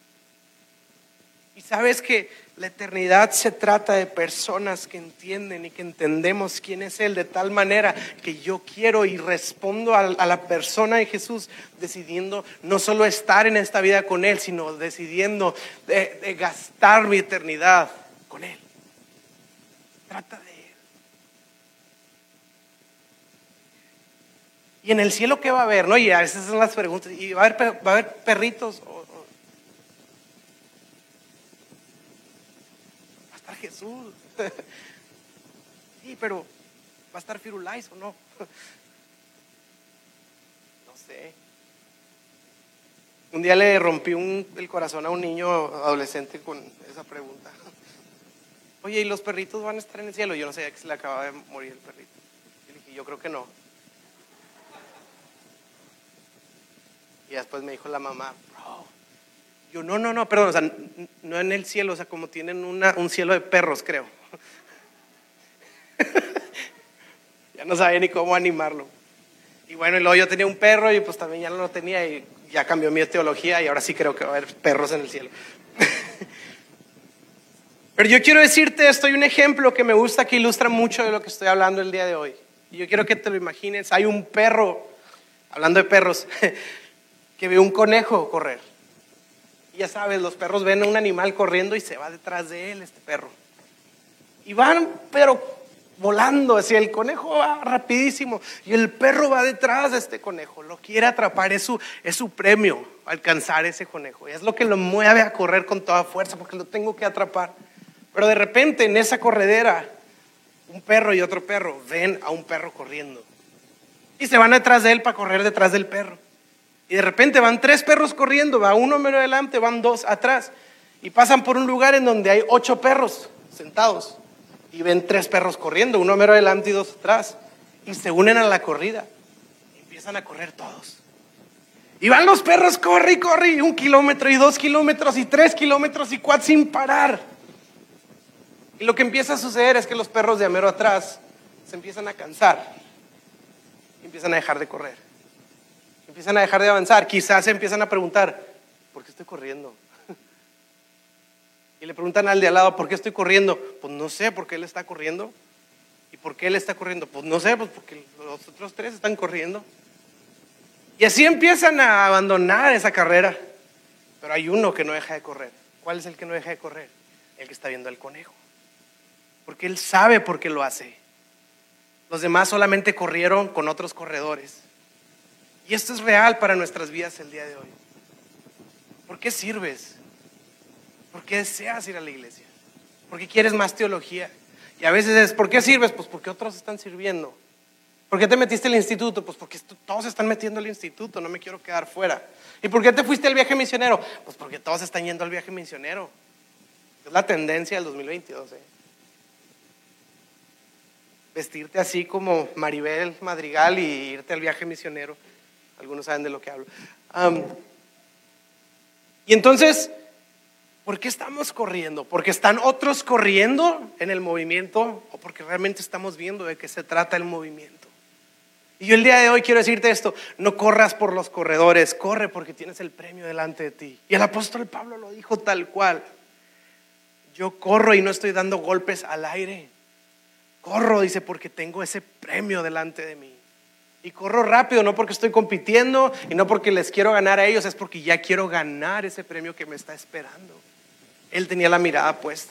S1: Y sabes que la eternidad se trata de personas que entienden y que entendemos quién es Él, de tal manera que yo quiero y respondo a, a la persona de Jesús, decidiendo no solo estar en esta vida con Él, sino decidiendo de, de gastar mi eternidad con Él. Trata de Él. Y en el cielo, ¿qué va a haber? ¿No? Y a veces son las preguntas. ¿Y va a haber, va a haber perritos? Jesús. Sí, pero ¿va a estar Firulais o no? No sé. Un día le rompí un, el corazón a un niño adolescente con esa pregunta. Oye, ¿y los perritos van a estar en el cielo? Yo no sabía que se le acababa de morir el perrito. Y le dije, yo creo que no. Y después me dijo la mamá, bro. Yo, no, no, no, perdón, o sea, no en el cielo, o sea, como tienen una, un cielo de perros, creo. Ya no sabía ni cómo animarlo. Y bueno, y luego yo tenía un perro y pues también ya no lo tenía y ya cambió mi teología y ahora sí creo que va a haber perros en el cielo. Pero yo quiero decirte esto, hay un ejemplo que me gusta que ilustra mucho de lo que estoy hablando el día de hoy. Y yo quiero que te lo imagines, hay un perro, hablando de perros, que ve un conejo correr. Ya sabes, los perros ven a un animal corriendo y se va detrás de él este perro. Y van, pero volando, así el conejo va rapidísimo y el perro va detrás de este conejo. Lo quiere atrapar, es su, es su premio, alcanzar ese conejo. Y es lo que lo mueve a correr con toda fuerza porque lo tengo que atrapar. Pero de repente en esa corredera, un perro y otro perro ven a un perro corriendo. Y se van detrás de él para correr detrás del perro. Y de repente van tres perros corriendo, va uno medio adelante, van dos atrás. Y pasan por un lugar en donde hay ocho perros sentados. Y ven tres perros corriendo, uno mero adelante y dos atrás. Y se unen a la corrida. Y empiezan a correr todos. Y van los perros, corre y corre, y un kilómetro, y dos kilómetros, y tres kilómetros, y cuatro sin parar. Y lo que empieza a suceder es que los perros de a mero atrás se empiezan a cansar. Y empiezan a dejar de correr. Empiezan a dejar de avanzar, quizás se empiezan a preguntar, ¿por qué estoy corriendo? Y le preguntan al de al lado, ¿por qué estoy corriendo? Pues no sé, ¿por qué él está corriendo? ¿Y por qué él está corriendo? Pues no sé, pues porque los otros tres están corriendo. Y así empiezan a abandonar esa carrera, pero hay uno que no deja de correr. ¿Cuál es el que no deja de correr? El que está viendo al conejo. Porque él sabe por qué lo hace. Los demás solamente corrieron con otros corredores. Y esto es real para nuestras vidas el día de hoy. ¿Por qué sirves? ¿Por qué deseas ir a la iglesia? ¿Por qué quieres más teología? Y a veces es, ¿por qué sirves? Pues porque otros están sirviendo. ¿Por qué te metiste al instituto? Pues porque todos se están metiendo al instituto, no me quiero quedar fuera. ¿Y por qué te fuiste al viaje misionero? Pues porque todos están yendo al viaje misionero. Es la tendencia del dos mil veintidós. ¿eh? Vestirte así como Maribel Madrigal y irte al viaje misionero. Algunos saben de lo que hablo. Um, y entonces, ¿por qué estamos corriendo? ¿Porque están otros corriendo en el movimiento? ¿O porque realmente estamos viendo de qué se trata el movimiento? Y yo el día de hoy quiero decirte esto: no corras por los corredores, corre porque tienes el premio delante de ti. Y el apóstol Pablo lo dijo tal cual: yo corro y no estoy dando golpes al aire. Corro, dice, porque tengo ese premio delante de mí. Y corro rápido, no porque estoy compitiendo y no porque les quiero ganar a ellos, es porque ya quiero ganar ese premio que me está esperando. Él tenía la mirada puesta.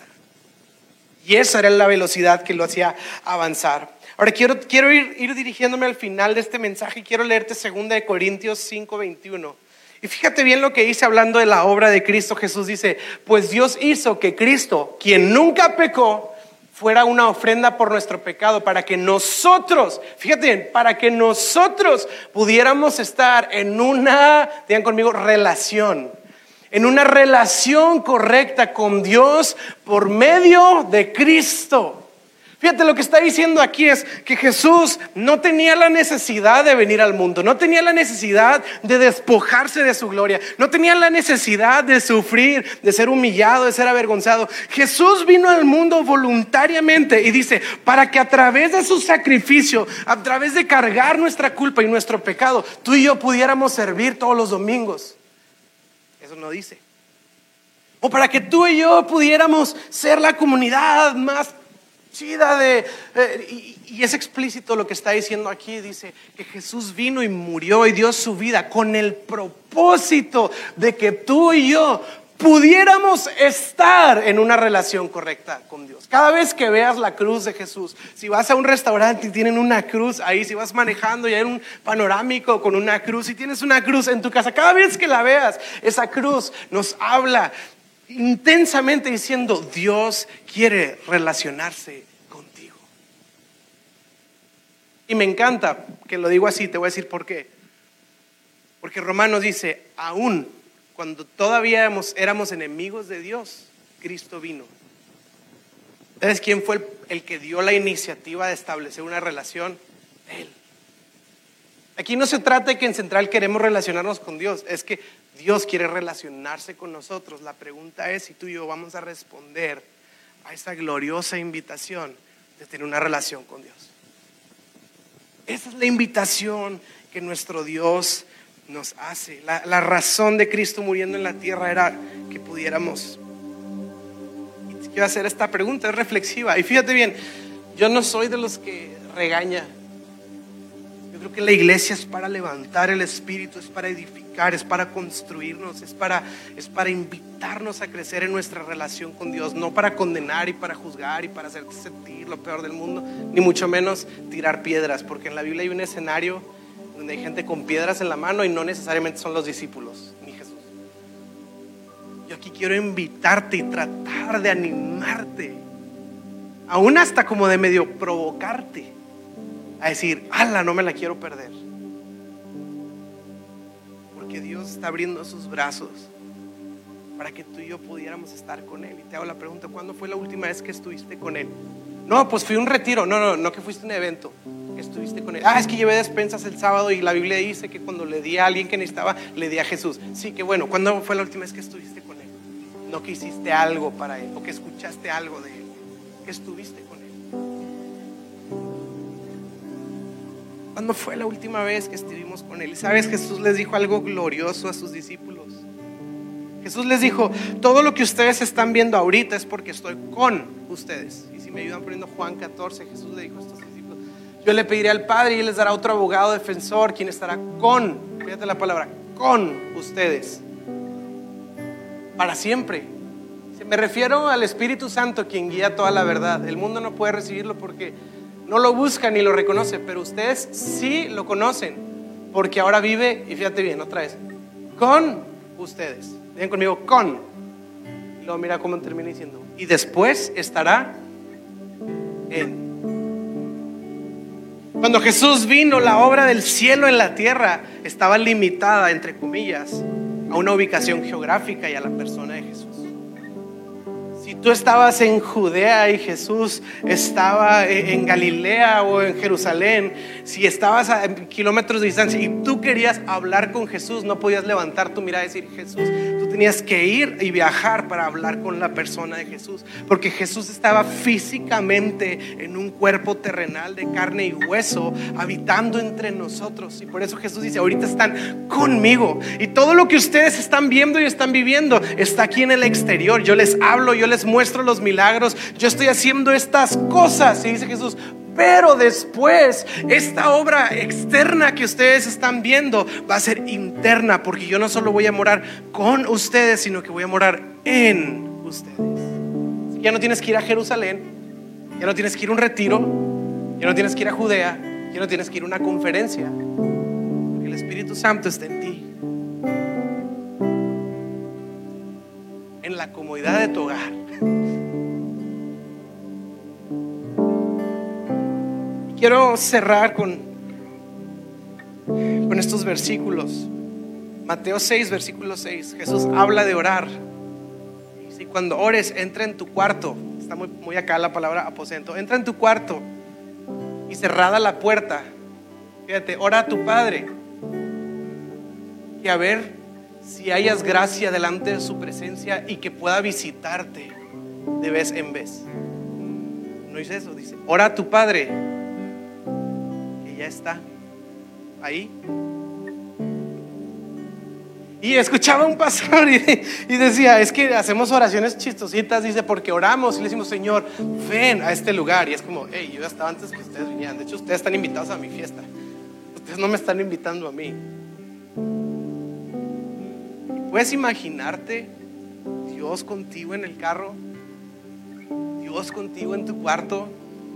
S1: Y esa era la velocidad que lo hacía avanzar. Ahora quiero, quiero ir, ir dirigiéndome al final de este mensaje y quiero leerte segunda de Corintios cinco veintiuno. Y fíjate bien lo que dice hablando de la obra de Cristo Jesús. Dice, pues Dios hizo que Cristo, quien nunca pecó, fuera una ofrenda por nuestro pecado, para que nosotros, fíjate bien, para que nosotros pudiéramos estar en una, digan conmigo, relación. En una relación correcta con Dios por medio de Cristo. Fíjate, lo que está diciendo aquí es que Jesús no tenía la necesidad de venir al mundo, no tenía la necesidad de despojarse de su gloria, no tenía la necesidad de sufrir, de ser humillado, de ser avergonzado. Jesús vino al mundo voluntariamente y dice, para que a través de su sacrificio, a través de cargar nuestra culpa y nuestro pecado, tú y yo pudiéramos servir todos los domingos. Eso no dice. O para que tú y yo pudiéramos ser la comunidad más chida de, eh, y, y es explícito lo que está diciendo aquí. Dice que Jesús vino y murió y dio su vida con el propósito de que tú y yo pudiéramos estar en una relación correcta con Dios. Cada vez que veas la cruz de Jesús, si vas a un restaurante y tienen una cruz ahí, si vas manejando y hay un panorámico con una cruz, si tienes una cruz en tu casa, cada vez que la veas, esa cruz nos habla intensamente diciendo, Dios quiere relacionarse contigo. Y me encanta que lo digo así, te voy a decir por qué. Porque Romanos dice, aún cuando todavía éramos, éramos enemigos de Dios, Cristo vino. ¿Sabes quién fue el, el que dio la iniciativa de establecer una relación? Él. Aquí no se trata de que en Central queremos relacionarnos con Dios, es que Dios quiere relacionarse con nosotros. La pregunta es si tú y yo vamos a responder a esa gloriosa invitación de tener una relación con Dios. Esa es la invitación que nuestro Dios nos hace. La, la razón de Cristo muriendo en la tierra era que pudiéramos. Y te quiero hacer esta pregunta, es reflexiva. Y fíjate bien, yo no soy de los que regaña. Yo creo que la iglesia es para levantar el espíritu, es para edificar, es para construirnos, es para, es para invitarnos a crecer en nuestra relación con Dios, no para condenar y para juzgar y para hacerte sentir lo peor del mundo, ni mucho menos tirar piedras, porque en la Biblia hay un escenario donde hay gente con piedras en la mano y no necesariamente son los discípulos ni Jesús. Yo aquí quiero invitarte y tratar de animarte, aún hasta como de medio provocarte a decir, ala, no me la quiero perder, porque Dios está abriendo sus brazos para que tú y yo pudiéramos estar con Él. Y te hago la pregunta, ¿cuándo fue la última vez que estuviste con Él? No, pues fui a un retiro. No, no, no que fuiste a un evento, que estuviste con Él. Ah, es que llevé despensas el sábado y la Biblia dice que cuando le di a alguien que necesitaba, le di a Jesús. Sí, que bueno, ¿cuándo fue la última vez que estuviste con Él? No que hiciste algo para Él o que escuchaste algo de Él, que estuviste con Él. ¿Cuándo fue la última vez que estuvimos con Él? ¿Sabes? Jesús les dijo algo glorioso a sus discípulos. Jesús les dijo, todo lo que ustedes están viendo ahorita es porque estoy con ustedes. Y si me ayudan poniendo Juan catorce, Jesús le dijo a estos discípulos, yo le pediré al Padre y Él les dará otro abogado defensor, quien estará con, fíjate la palabra, con ustedes para siempre. Me refiero al Espíritu Santo, quien guía toda la verdad. El mundo no puede recibirlo porque no lo busca ni lo reconoce, pero ustedes sí lo conocen, porque ahora vive, y fíjate bien, otra vez, con ustedes. Digan conmigo, con. Y luego mira cómo termina diciendo, y después estará en. Cuando Jesús vino, la obra del cielo en la tierra estaba limitada, entre comillas, a una ubicación geográfica y a la persona de Jesús. Si tú estabas en Judea y Jesús estaba en Galilea o en Jerusalén, si estabas a kilómetros de distancia y tú querías hablar con Jesús, no podías levantar tu mirada y decir Jesús. Tú tenías que ir y viajar para hablar con la persona de Jesús, porque Jesús estaba físicamente en un cuerpo terrenal de carne y hueso, habitando entre nosotros. Y por eso Jesús dice, ahorita están conmigo, y todo lo que ustedes están viendo y están viviendo está aquí en el exterior. Yo les hablo, yo les muestro los milagros, yo estoy haciendo estas cosas. Y dice Jesús, pero después esta obra externa que ustedes están viendo va a ser interna, porque yo no solo voy a morar con ustedes, sino que voy a morar en ustedes. Ya no tienes que ir a Jerusalén, ya no tienes que ir a un retiro, ya no tienes que ir a Judea, ya no tienes que ir a una conferencia, porque el Espíritu Santo está en ti, en la comodidad de tu hogar. Quiero cerrar con, con estos versículos. Mateo seis, versículo seis. Jesús habla de orar. Y cuando ores, entra en tu cuarto. Está muy, muy acá la palabra aposento. Entra en tu cuarto y cerrada la puerta, fíjate, ora a tu Padre, y a ver si hayas gracia delante de su presencia y que pueda visitarte de vez en vez. No dice eso, dice ora a tu Padre, que ya está ahí. Y escuchaba un pastor y, y decía, es que hacemos oraciones chistositas, dice, porque oramos y le decimos, Señor, ven a este lugar. Y es como, hey, yo ya estaba antes que ustedes vinieran. De hecho, ustedes están invitados a mi fiesta. Ustedes no me están invitando a mí. ¿Puedes imaginarte Dios contigo en el carro? Dios contigo en tu cuarto.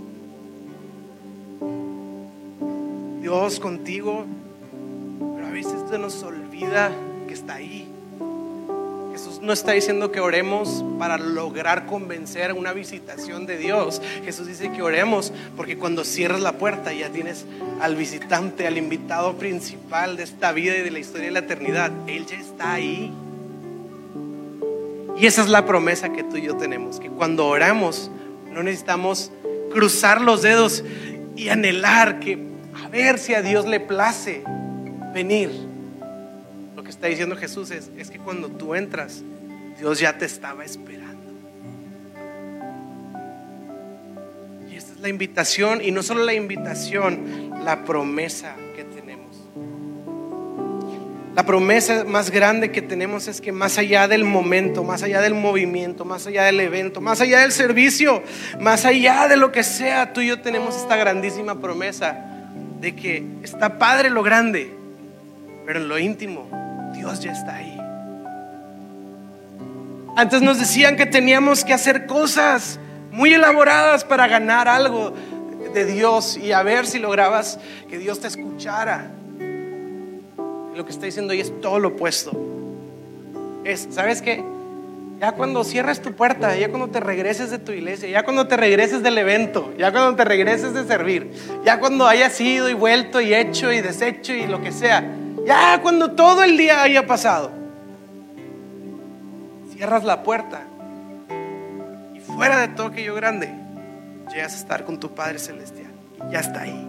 S1: Dios contigo. Pero a veces se nos olvida que está ahí. Jesús no está diciendo que oremos para lograr convencer una visitación de Dios. Jesús dice que oremos porque cuando cierras la puerta ya tienes al visitante, al invitado principal de esta vida y de la historia de la eternidad. Él ya está ahí. Y esa es la promesa que tú y yo tenemos, que cuando oramos no necesitamos cruzar los dedos y anhelar que a ver si a Dios le place venir. Lo que está diciendo Jesús es, es que cuando tú entras, Dios ya te estaba esperando. Y esta es la invitación, y no solo la invitación, la promesa que tenemos. La promesa más grande que tenemos es que más allá del momento, más allá del movimiento, más allá del evento, más allá del servicio, más allá de lo que sea, tú y yo tenemos esta grandísima promesa de que está padre lo grande, pero en lo íntimo Dios ya está ahí. Antes nos decían que teníamos que hacer cosas muy elaboradas para ganar algo de Dios y a ver si lograbas que Dios te escuchara. Y lo que está diciendo hoy es todo lo opuesto. Es, ¿sabes qué? Ya cuando cierres tu puerta, ya cuando te regreses de tu iglesia, ya cuando te regreses del evento, ya cuando te regreses de servir, ya cuando hayas ido y vuelto y hecho y deshecho y lo que sea, ya cuando todo el día haya pasado, cierras la puerta y fuera de todo aquello grande, llegas a estar con tu Padre Celestial. Ya está ahí.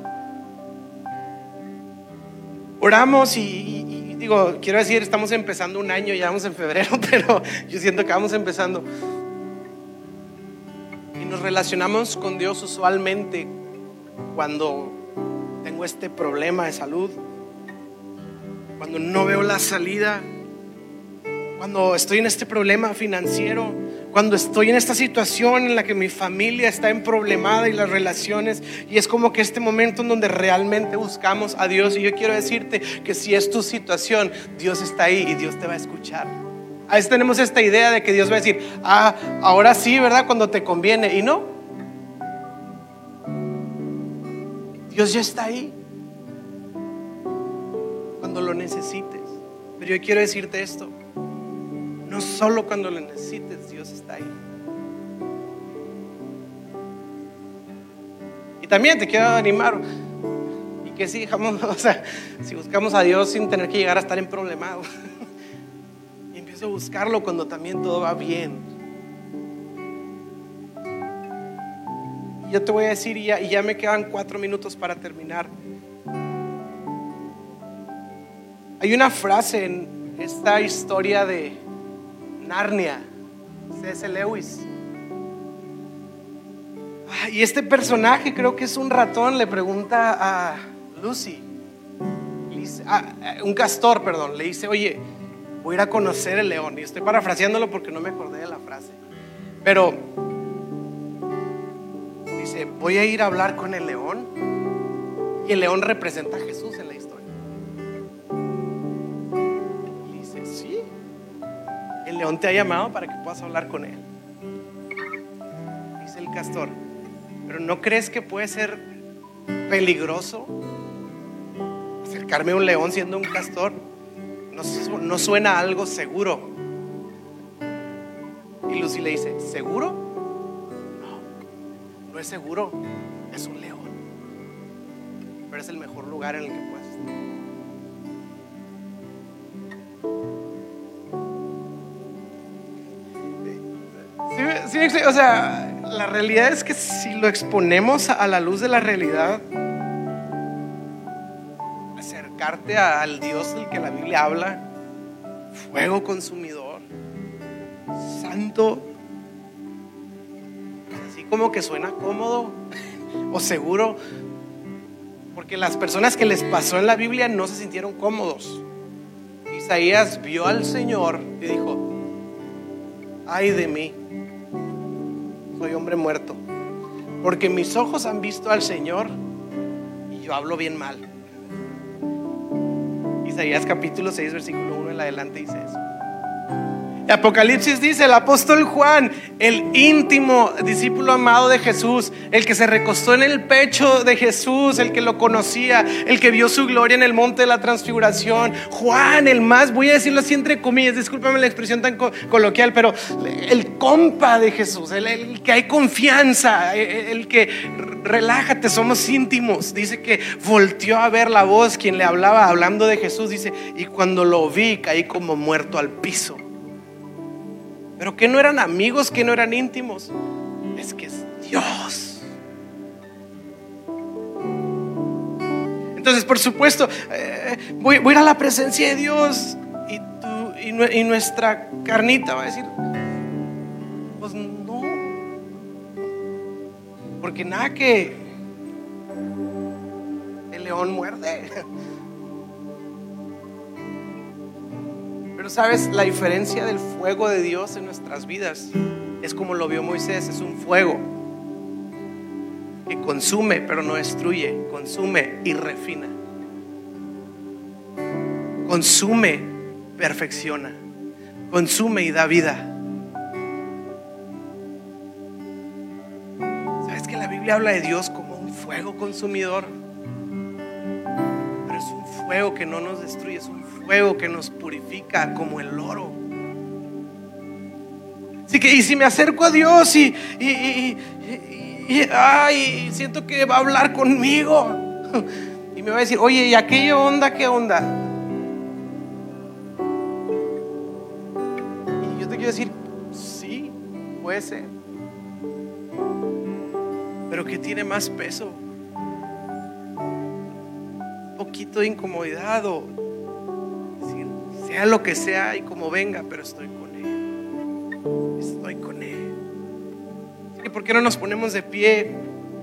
S1: Oramos y, y, y digo, quiero decir, estamos empezando un año, ya vamos en febrero, pero yo siento que vamos empezando. Y nos relacionamos con Dios usualmente cuando tengo este problema de salud, cuando no veo la salida, cuando estoy en este problema financiero, cuando estoy en esta situación en la que mi familia está emproblemada y las relaciones, y es como que este momento en donde realmente buscamos a Dios. Y yo quiero decirte que si es tu situación, Dios está ahí y Dios te va a escuchar. A veces tenemos esta idea de que Dios va a decir, ah, ahora sí, ¿verdad? Cuando te conviene. Y no. Dios ya está ahí cuando lo necesites. Pero yo quiero decirte esto: no solo cuando lo necesites, Dios está ahí. Y también te quiero animar, y que si, o sea, si buscamos a Dios sin tener que llegar a estar en problemado, y empiezo a buscarlo cuando también todo va bien. Y yo te voy a decir, y ya, y ya me quedan cuatro minutos para terminar. Hay una frase en esta historia de Narnia, C S Lewis. Y este personaje, creo que es un ratón, le pregunta a Lucy, dice, a, a, un castor, perdón, le dice, oye, voy a ir a conocer el león. Y estoy parafraseándolo porque no me acordé de la frase. Pero dice, voy a ir a hablar con el león. Y el león representa a Jesús en la historia. Y dice, sí, el león te ha llamado para que puedas hablar con él. Dice el castor, pero ¿no crees que puede ser peligroso acercarme a un león siendo un castor? No, no suena algo seguro. Y Lucy le dice, ¿seguro? No, no es seguro, es un león, pero es el mejor lugar en el que puedes estar. Sí, sí, o sea, la realidad es que si lo exponemos a la luz de la realidad, acercarte al Dios del que la Biblia habla, fuego consumidor, santo, así como que suena cómodo o seguro, porque las personas que les pasó en la Biblia no se sintieron cómodos. Isaías vio al Señor y dijo, ay de mí, soy hombre muerto, porque mis ojos han visto al Señor y yo hablo bien mal. Isaías capítulo seis versículo uno en adelante dice eso. Apocalipsis dice, el apóstol Juan, el íntimo discípulo amado de Jesús, el que se recostó en el pecho de Jesús, el que lo conocía, el que vio su gloria en el monte de la transfiguración. Juan, el más, voy a decirlo así entre comillas, discúlpame la expresión tan co- coloquial, pero el compa de Jesús, el, el que hay confianza, el, el que relájate, somos íntimos. Dice que volteó a ver la voz, quien le hablaba, hablando de Jesús, dice, y cuando lo vi caí como muerto al piso. Pero que no eran amigos, que no eran íntimos, es que es Dios. Entonces, por supuesto, eh, voy, voy a ir a la presencia de Dios y, tú, y, y nuestra carnita va a decir, pues no, porque nada que el león muerde. Pero sabes, la diferencia del fuego de Dios en nuestras vidas es como lo vio Moisés, es un fuego que consume pero no destruye, consume y refina, consume, perfecciona, consume y da vida. ¿Sabes que la Biblia habla de Dios como un fuego consumidor? Pero es un fuego que no nos destruye, es un fuego que nos purifica como el oro. Así que, y si me acerco a Dios y, y, y, y, y ay, siento que va a hablar conmigo y me va a decir, oye, ¿y aquella onda qué onda? Y yo te quiero decir, sí, puede ser, pero ¿qué tiene más peso? Un poquito de incomodidad o decir, sea lo que sea y como venga, pero estoy con Él, estoy con Él. ¿Y por qué no nos ponemos de pie?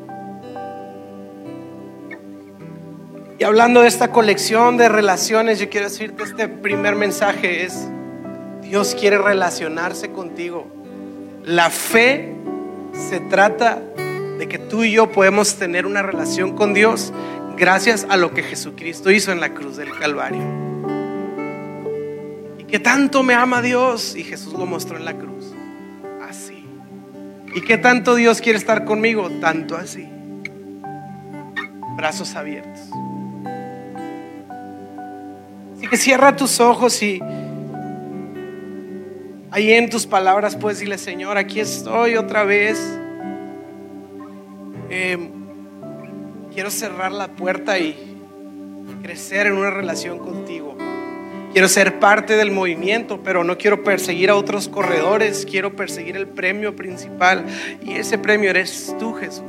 S1: Y hablando de esta colección de relaciones, yo quiero decirte, este primer mensaje es: Dios quiere relacionarse contigo. La fe se trata de que tú y yo podemos tener una relación con Dios gracias a lo que Jesucristo hizo en la cruz del Calvario. ¿Qué tanto me ama Dios? Y Jesús lo mostró en la cruz. Así. ¿Y qué tanto Dios quiere estar conmigo? Tanto así. Brazos abiertos. Así que cierra tus ojos y ahí en tus palabras puedes decirle: Señor, aquí estoy otra vez. Eh, quiero cerrar la puerta y crecer en una relación contigo. Quiero ser parte del movimiento, pero no quiero perseguir a otros corredores. Quiero perseguir el premio principal, y ese premio eres tú, Jesús.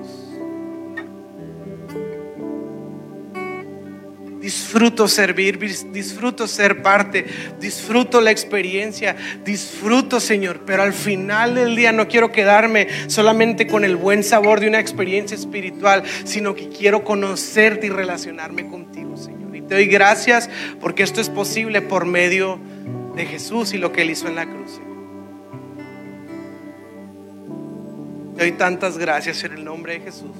S1: Disfruto servir, disfruto ser parte, disfruto la experiencia, disfruto, Señor, pero al final del día no quiero quedarme solamente con el buen sabor de una experiencia espiritual, sino que quiero conocerte y relacionarme contigo, Señor. Y te doy gracias porque esto es posible por medio de Jesús y lo que Él hizo en la cruz, Señor. Te doy tantas gracias en el nombre de Jesús.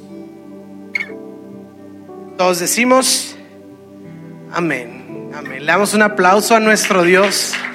S1: Todos decimos: amén, amén. Le damos un aplauso a nuestro Dios.